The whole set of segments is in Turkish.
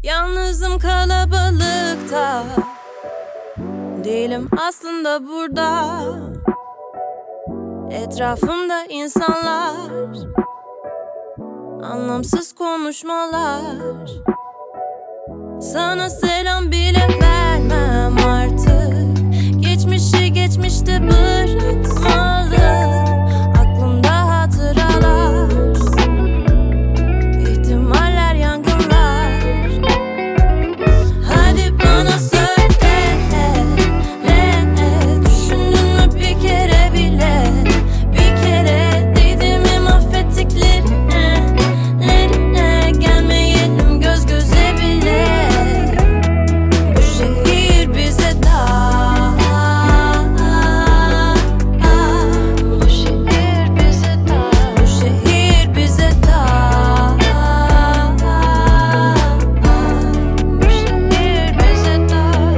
Yalnızım kalabalıkta, değilim aslında burada. Etrafımda insanlar, anlamsız konuşmalar. Sana selam bile vermem artık. Geçmişi geçmişte bırakmalı. Aklımda hatıralar, ihtimaller, yangınlar. Hadi bana söyle, düşündün mü bir kere bile? Bir kere değdi mi mahvettiklerine? Gelmeyelim göz göze bile. Bu şehir bize dar. Bu şehir bize dar. Bu şehir bize dar. Bu şehir bize dar.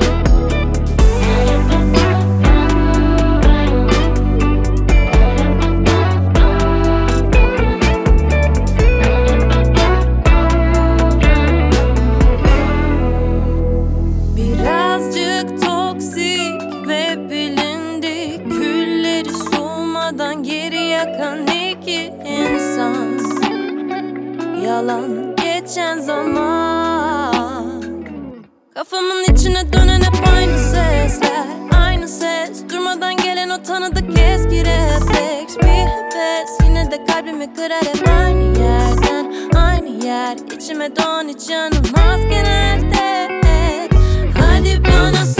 Birazcık toksik ve bilindik, külleri soğumadan geri yakan iki insan. Yalan geçen zaman, kafamın içine dönen hep aynı sesler. Aynı ses, durmadan gelen o tanıdık eski refleks. Bir heves, yine de kalbimi kırar hep aynı yerden. Aynı yer, içime doğan hiç yanılmaz genelde. Hadi bana